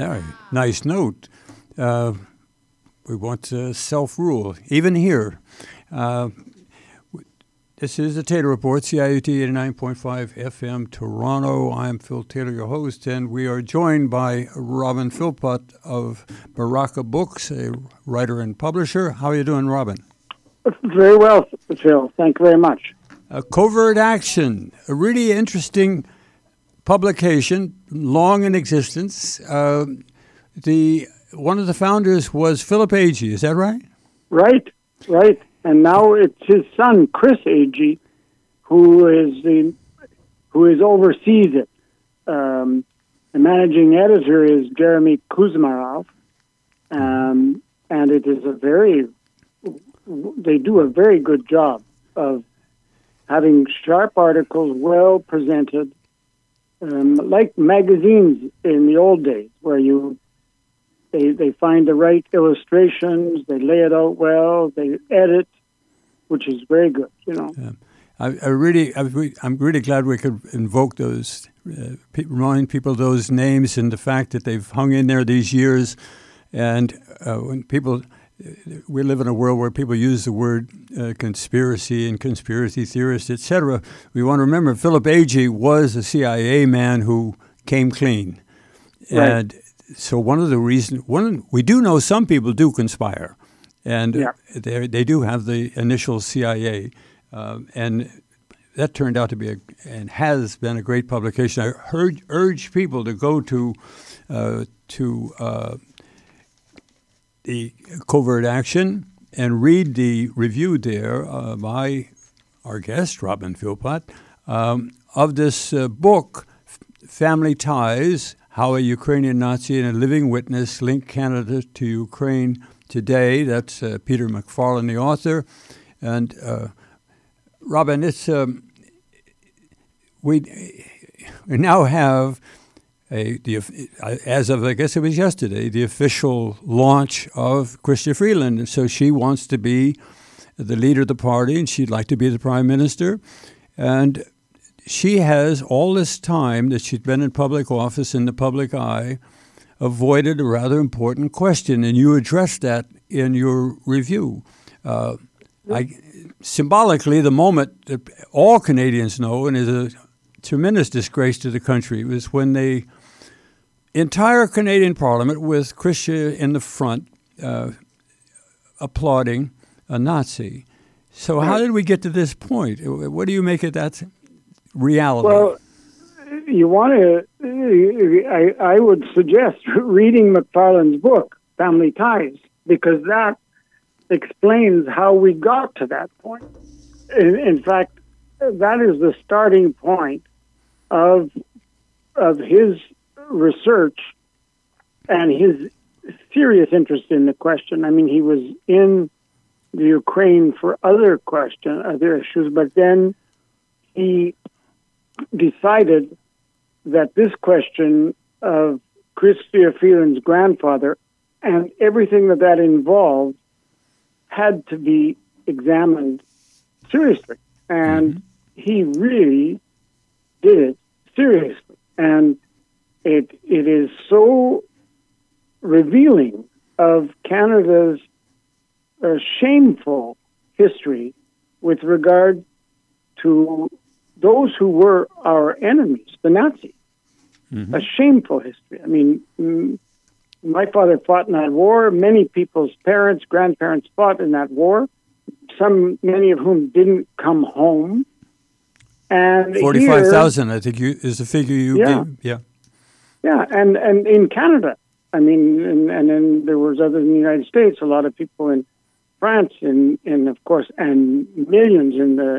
Yeah, nice note. We want self-rule, even here. Uh, This is the Taylor Report, CIUT 89.5 FM, Toronto. I'm Phil Taylor, your host, and we are joined by Robin Philpott of Baraka Books, a writer and publisher. How are you doing, Robin? Very well, Phil. Thank you very much. Covert Action, a really interesting publication, long in existence. One of the founders was Philip Agee, is that right? Right. And now it's his son, Chris Agee, who oversees it. The managing editor is Jeremy Kuzmarov, and it is they do a very good job of having sharp articles, well presented, like magazines in the old days, where they find the right illustrations, they lay it out well, they edit, which is very good, Yeah. I'm really glad we could invoke those, remind people those names and the fact that they've hung in there these years. And when we live in a world where people use the word conspiracy and conspiracy theorist, etc. We want to remember Philip Agee was a CIA man who came clean. Right. And so one of the reasons, we do know some people do conspire, and they do have the initial CIA, and that turned out to be and has been a great publication. I urge people to go to the Covert Action and read the review there by our guest, Robin Philpott, of this book, Family Ties, How a Ukrainian Nazi and a Living Witness Linked Canada to Ukraine Today. That's Peter McFarlane, the author. And Robin, it's we now have as of, I guess it was yesterday, the official launch of Chrystia Freeland. And so she wants to be the leader of the party, and she'd like to be the prime minister. And she has, all this time that she's been in public office, in the public eye, avoided a rather important question, and you addressed that in your review. Symbolically, the moment that all Canadians know, and is a tremendous disgrace to the country, was when the entire Canadian Parliament, with Chrystia in the front, applauding a Nazi. So how did we get to this point? What do you make of that reality? Well, you want to, I would suggest reading McFarlane's book, Family Ties, because that explains how we got to that point. In fact, that is the starting point of his research and his serious interest in the question. I mean, he was in the Ukraine for other issues, but then he decided that this question of Chrystia Freeland's grandfather and everything that involved had to be examined seriously. And he really did it seriously. And it is so revealing of Canada's shameful history with regard to those who were our enemies, the Nazis. Mm-hmm. A shameful history. I mean, my father fought in that war. Many people's parents, grandparents fought in that war. Many of whom didn't come home. And 45,000, I think, is the figure you gave. Yeah. Yeah, and in Canada, I mean, and then there was others in the United States. A lot of people in France, and of course, and millions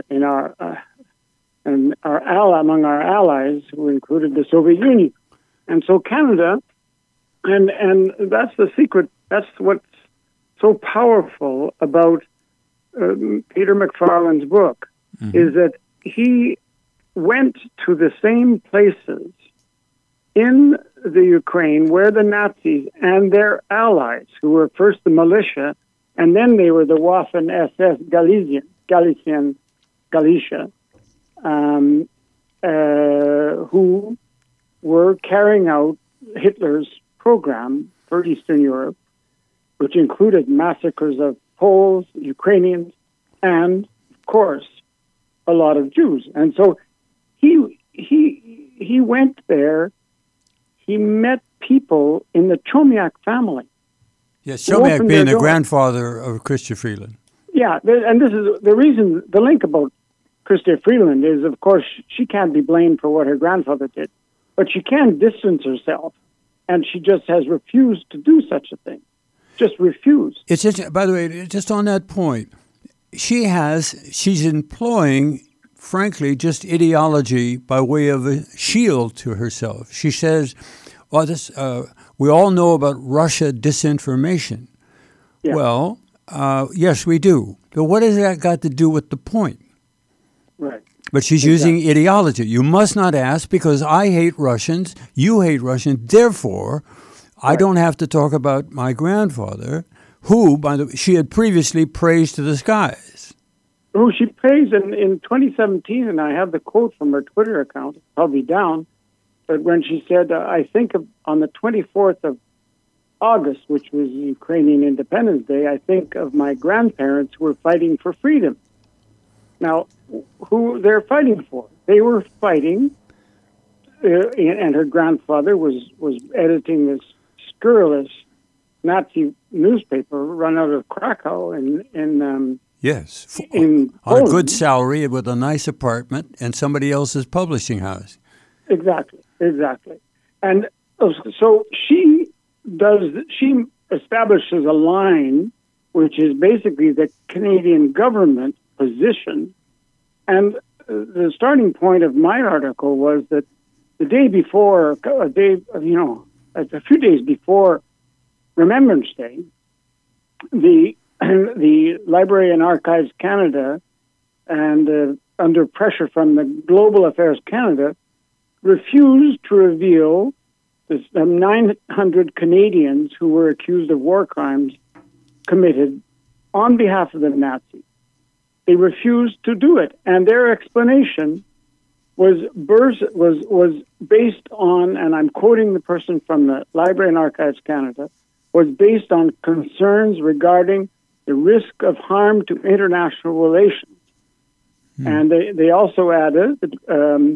among our allies, who included the Soviet Union. And so Canada, and that's the secret. That's what's so powerful about Peter McFarlane's book, is that he went to the same places in the Ukraine where the Nazis and their allies, who were first the militia, and then they were the Waffen-SS Galicia, who were carrying out Hitler's program for Eastern Europe, which included massacres of Poles, Ukrainians, and, of course, a lot of Jews. And so he went there. He met people in the Chomiak family. Yes, Chomiak being the grandfather of Chrystia Freeland. Yeah, and this is the reason, the link about Chrystia Freeland is, of course, she can't be blamed for what her grandfather did, but she can distance herself, and she just has refused to do such a thing. Just refused. It's just, by the way, just on that point, she's employing, frankly, just ideology by way of a shield to herself. She says, well, we all know about Russia disinformation. Yeah. Well, yes, we do. But what has that got to do with the point? Right. But she's using ideology. You must not ask because I hate Russians, you hate Russians, therefore I don't have to talk about my grandfather, who, by the way, she had previously praised to the skies. Who she praised in 2017, and I have the quote from her Twitter account, it's probably down, but when she said, I think on the 24th of August, which was Ukrainian Independence Day, I think of my grandparents who were fighting for freedom. Now, who they're fighting for? They were fighting, and her grandfather was editing this scurrilous Nazi newspaper run out of Krakow in yes, in on a good salary with a nice apartment and somebody else's publishing house. Exactly. And so she establishes a line which is basically the Canadian government position. And the starting point of my article was that the day before, a few days before Remembrance Day, the Library and Archives Canada, and under pressure from the Global Affairs Canada, refused to reveal the 900 Canadians who were accused of war crimes committed on behalf of the Nazis. They refused to do it, and their explanation was based on, and I'm quoting the person from the Library and Archives Canada, was based on concerns regarding the risk of harm to international relations. And they also added, and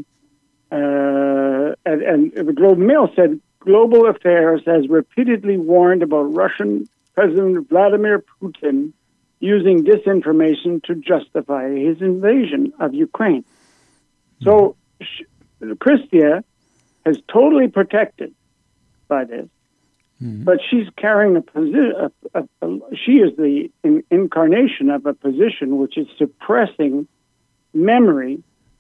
the Globe and Mail said, Global Affairs has repeatedly warned about Russian President Vladimir Putin using disinformation to justify his invasion of Ukraine. So Chrystia is totally protected by this, but she's carrying a position. She is the incarnation of a position which is suppressing memory,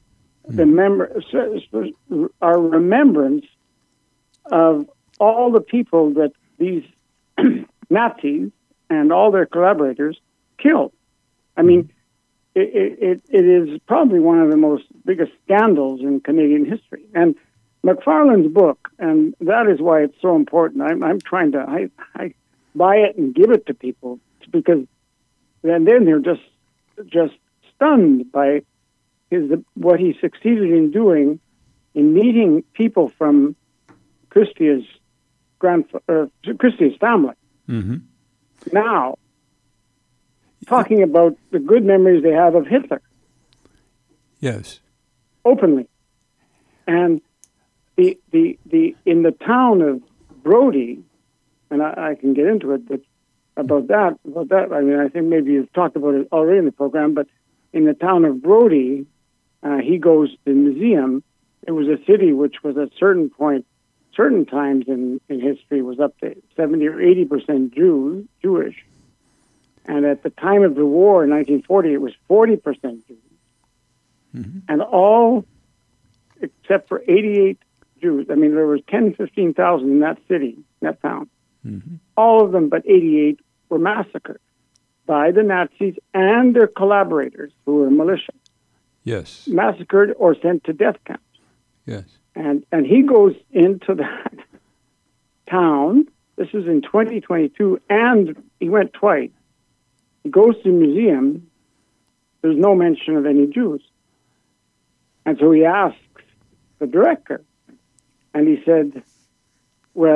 our remembrance of all the people that these Nazis and all their collaborators killed. I mean, it is probably one of the most biggest scandals in Canadian history. And McFarlane's book, and that is why it's so important. I'm trying to I buy it and give it to people because then they're just stunned by what he succeeded in doing in meeting people from Chrystia Christie's family. Mm-hmm. Now, talking about the good memories they have of Hitler. Yes. Openly. And the in the town of Brodie, and I can get into it, but about that, I mean, I think maybe you've talked about it already in the program, but in the town of Brodie, he goes to the museum. It was a city which was at certain times in history was up to 70 or 80% Jewish. And at the time of the war in 1940, it was 40% Jews. Mm-hmm. And all, except for 88 Jews, I mean, there was 15,000 in that city, that town. Mm-hmm. All of them but 88 were massacred by the Nazis and their collaborators who were militia. Yes. Massacred or sent to death camps. Yes. And he goes into that town. This is in 2022, and he went twice. He goes to the museum. There's no mention of any Jews. And so he asks the director, and he said, well,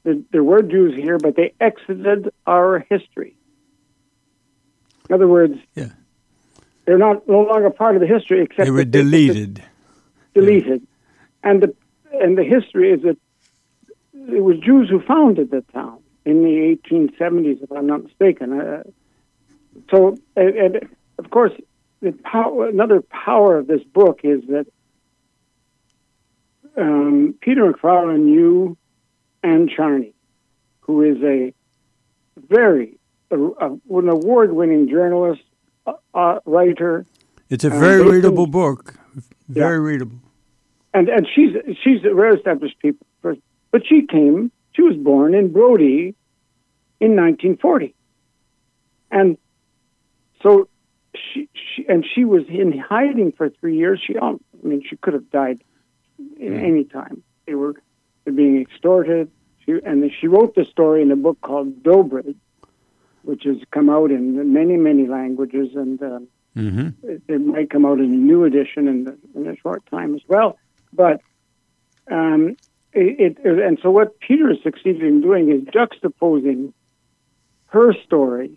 there were Jews here, but they exited our history. In other words, they're no longer part of the history, except they were deleted. Deleted, and the history is that it was Jews who founded the town in the 1870s, if I'm not mistaken. So, of course, another power of this book is that Peter McFarlane knew Anne Charney, who is an award-winning journalist, writer. It's a very readable book. Very readable. And she's a very established person. But she was born in Brodie in 1940. And so she was in hiding for 3 years. She could have died in any time. They're being extorted. She wrote the story in a book called Dobrid, which has come out in many, many languages, and it might come out in a new edition in a short time as well. But and so what Peter has succeeded in doing is juxtaposing her story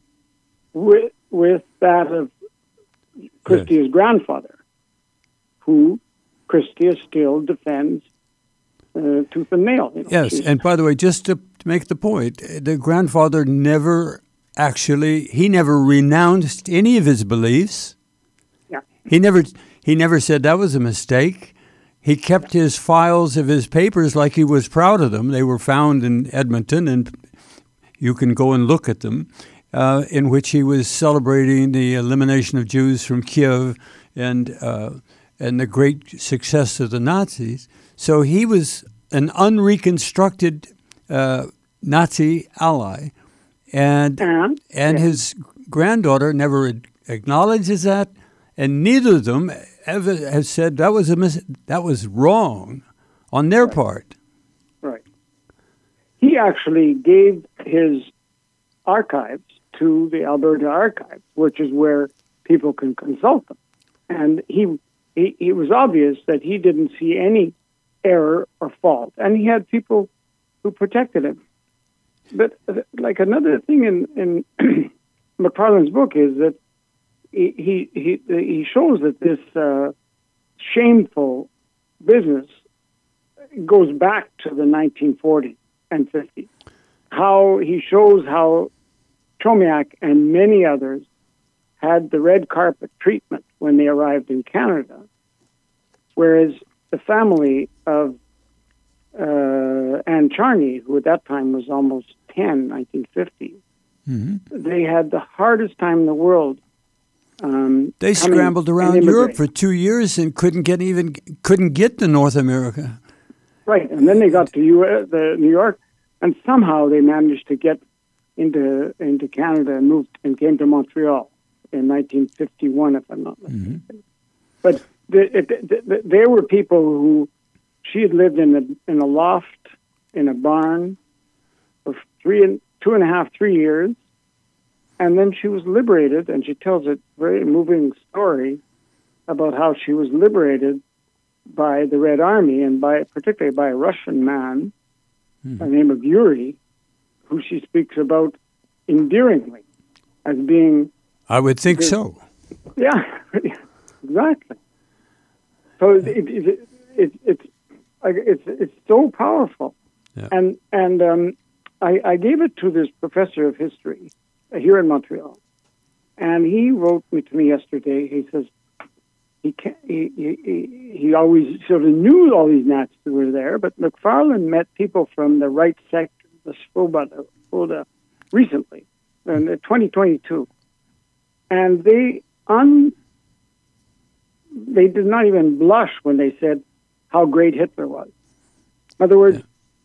with that of Christia's grandfather, who Christia still defends tooth and nail. Yes, and by the way, just to make the point, the grandfather never renounced any of his beliefs. Yeah. He never said that was a mistake. He kept his files of his papers like he was proud of them. They were found in Edmonton, and you can go and look at them, in which he was celebrating the elimination of Jews from Kiev and the great success of the Nazis. So he was an unreconstructed Nazi ally, and his granddaughter never acknowledges that, and neither of them ever has said that was wrong on their part. Right. He actually gave his archives to the Alberta Archives, which is where people can consult them, and it was obvious that he didn't see any error or fault, and he had people who protected him. But like another thing in McFarlane's book is that he shows that this shameful business goes back to the 1940s and 50s. He shows how Chomiak and many others had the red carpet treatment when they arrived in Canada, whereas the family of Anne Charney, who at that time was almost 10, 1950, they had the hardest time in the world. They scrambled around Europe for 2 years and couldn't get to North America. Right, and then they got to New York, and somehow they managed to get into Canada and moved and came to Montreal in 1951, if I'm not mistaken. But there were people who she had lived in a loft in a barn for 2.5, 3 years, and then she was liberated. And she tells a very moving story about how she was liberated by the Red Army and particularly by a Russian man by the name of Yuri, who she speaks about endearingly as being. I would think so. Yeah, exactly. So it's so powerful, and I gave it to this professor of history here in Montreal, and he wrote to me yesterday. He says he always sort of knew all these Nazis were there, but McFarlane met people from the right sector, the Svoboda, recently in 2022, and they did not even blush when they said how great Hitler was. In other words,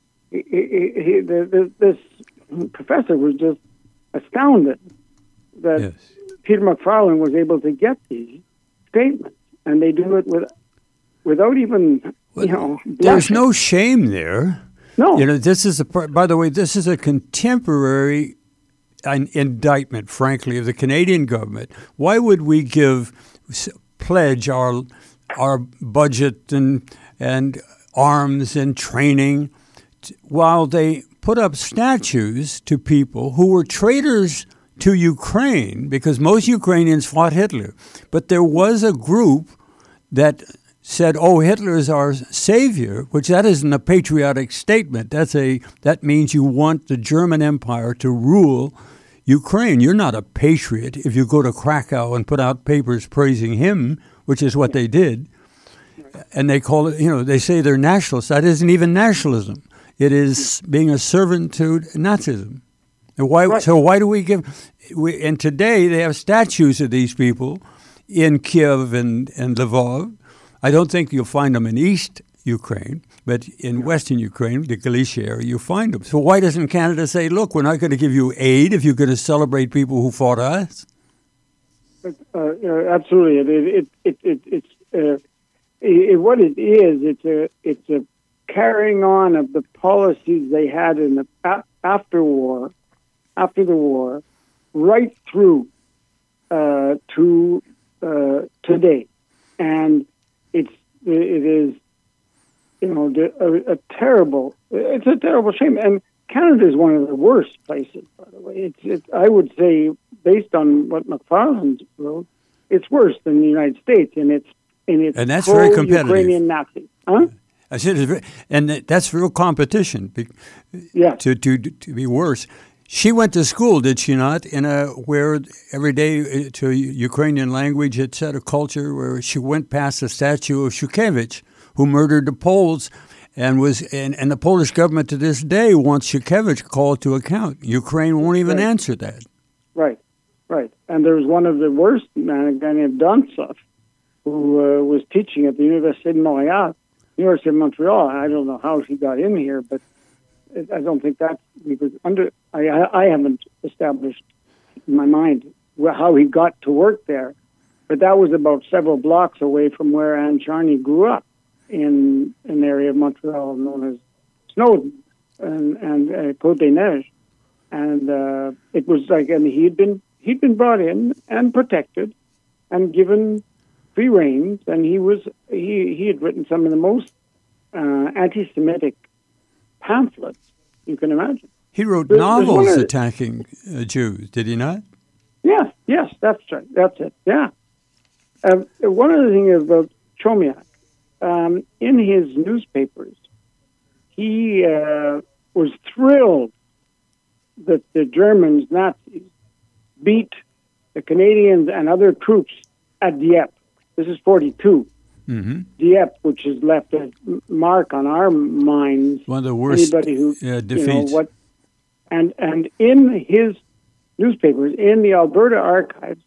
this professor was just astounded that Peter McFarlane was able to get these statements, and they do it without even, There's no shame there. No. This is by the way, this is a contemporary indictment, frankly, of the Canadian government. Why would we pledge our budget and arms and training while they put up statues to people who were traitors to Ukraine, because most Ukrainians fought Hitler, but there was a group that said, "Oh, Hitler is our savior," which that isn't a patriotic statement. That means you want the German Empire to rule Ukraine. You're not a patriot if you go to Krakow and put out papers praising him, which is what they did. And they call it, they say they're nationalists. That isn't even nationalism. It is being a servant to Nazism. And why? Right. So why do we give? And today they have statues of these people in Kiev and Lvov. I don't think you'll find them in East Ukraine, but in Western Ukraine, the Galicia area, you'll find them. So why doesn't Canada say, "Look, we're not going to give you aid if you're going to celebrate people who fought us"? Absolutely. What it is, it's a carrying on of the policies they had in the after the war, right through to today, and it is a terrible shame. And Canada is one of the worst places, by the way. I would say, based on what McFarland wrote, it's worse than the United States in its and that's very competitive. Ukrainian Nazis. Huh? I said, and that's real competition. To be worse. She went to school, did she not? Where every day to Ukrainian language, etc., culture, where she went past the statue of Shushkevich, who murdered the Poles, and the Polish government to this day wants Shushkevich called to account. Ukraine won't even answer that. Right. And there was one of the worst, a guy named Dontsov, who was teaching at the University of Montreal. I don't know how he got in here, but I don't think that he was I haven't established in my mind how he got to work there, but that was about several blocks away from where Anne Charny grew up in an area of Montreal known as Snowden and Côte des Neiges, and it was like, and he'd been brought in and protected and given free reins, and he had written some of the most anti-Semitic pamphlets you can imagine. He wrote novels attacking Jews, did he not? Yes, that's right. That's it. Yeah. One other thing about Chomiak, in his newspapers, he was thrilled that the Germans, Nazis, beat the Canadians and other troops at Dieppe. This is 42. Mm-hmm. Dieppe, which has left a mark on our minds. One of the worst defeats. And in his newspapers, in the Alberta archives,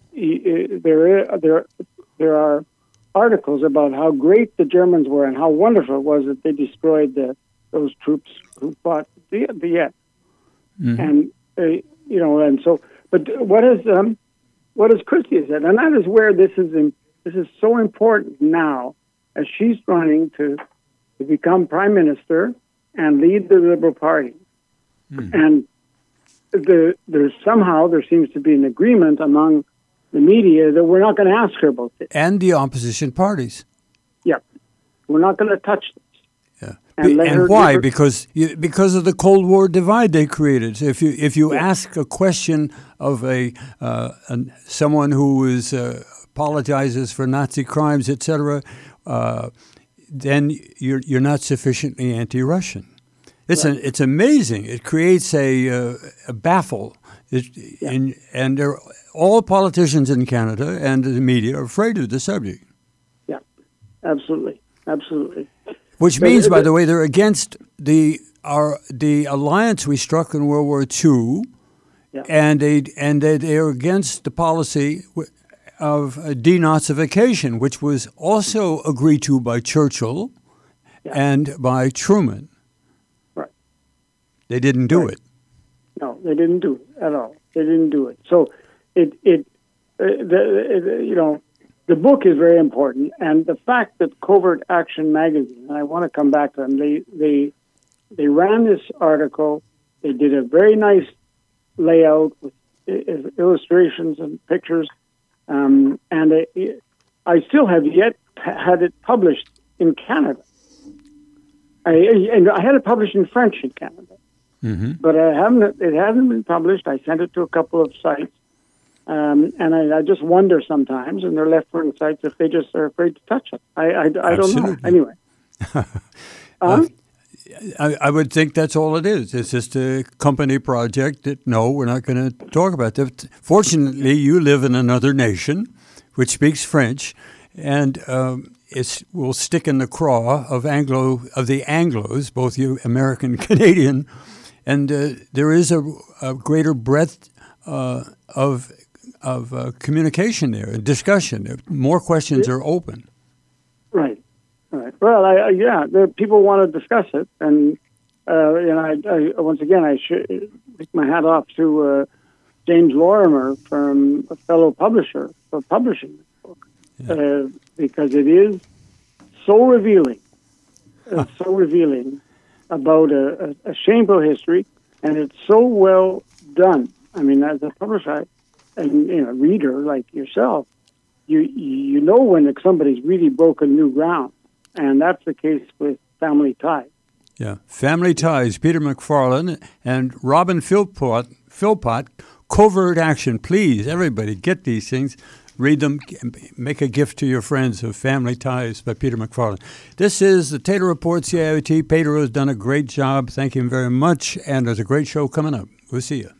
there are articles about how great the Germans were and how wonderful it was that they destroyed those troops who fought Dieppe. Mm-hmm. And so, but what has Christie said, and that is where this is so important now, as she's running to become prime minister and lead the Liberal Party. Mm. And there seems to be an agreement among the media that we're not going to ask her about this. And the opposition parties. Yeah. We're not going to touch this. Yeah. And why? Because of the Cold War divide they created. So if you ask a question of someone who apologizes for Nazi crimes, etc., then you're not sufficiently anti-Russian. It's amazing. It creates a baffle, and all politicians in Canada and the media are afraid of the subject. Yeah, absolutely. Which means, by the way, they're against the alliance we struck in World War II, and they are against the policy of denazification, which was also agreed to by Churchill and by Truman. Right. They didn't do it. No, they didn't do it at all. They didn't do it. So the book is very important, and the fact that Covert Action magazine, and I want to come back to them, they ran this article. They did a very nice layout with illustrations and pictures, and I still have yet had it published in Canada. I had it published in French in Canada, but it hasn't been published. I sent it to a couple of sites, and I just wonder sometimes, in their left-wing sites, if they just are afraid to touch it. I don't know. Anyway. I would think that's all it is. It's just a company project that, no, we're not going to talk about that. Fortunately, you live in another nation which speaks French, and it will stick in the craw of the Anglos, both you American and Canadian, and there is a greater breadth of communication there, discussion. More questions are open. Right. Well, the people want to discuss it, and I once again I should take my hat off to James Lorimer, from a fellow publisher, for publishing this book, because it is so revealing. It's so revealing about a shameful history, and it's so well done. I mean, as a publisher and reader like yourself, you know when somebody's really broken new ground. And that's the case with Family Ties. Yeah, Family Ties, Peter McFarlane and Robin Philpott, Covert Action. Please, everybody, get these things, read them, make a gift to your friends of Family Ties by Peter McFarlane. This is the Taylor Report, CIOT. Pedro has done a great job. Thank him very much, and there's a great show coming up. We'll see you.